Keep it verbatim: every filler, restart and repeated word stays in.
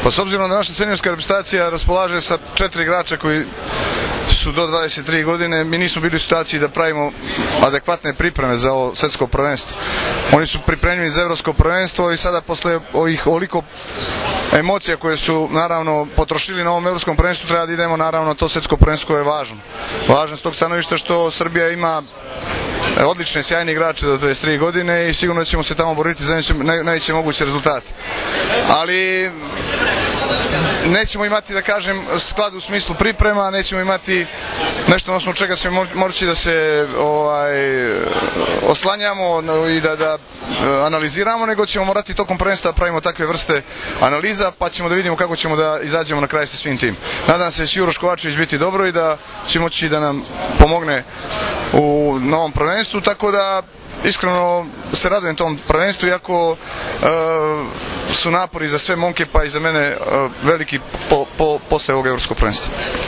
Pa s obzirom da naša seniorska reprezentacija raspolaže sa četiri igrača koji su do dvadeset tri godine, mi nismo bili u situaciji da pravimo adekvatne pripreme za ovo svetsko prvenstvo. Oni su pripremljeni za evropsko prvenstvo i sada posle ovih oliko emocija koje su naravno potrošili na ovom evropskom prvenstvu treba da idemo naravno na to svetsko prvenstvo koje je važno. Važno s tog stanovišta što Srbija ima odlične, sjajne igrače do dvadeset tri godine i sigurno ćemo se tamo boriti za najveće moguće rezultate. Ali nećemo imati, da kažem, sklad u smislu priprema, nećemo imati nešto na osnovu čega se moći da se ovaj, oslanjamo i da, da analiziramo, nego ćemo morati tokom prvenstva da pravimo takve vrste analiza, pa ćemo da vidimo kako ćemo da izađemo na kraj sa svim tim. Nadam se da će Uroš Kovačević biti dobro i da će moći da nam pomogne u novom prvenstvu, tako da iskreno se radujem tom prvenstvu, iako e, su napori za sve momke pa i za mene e, veliki po, po, posle ovog evropskog prvenstva.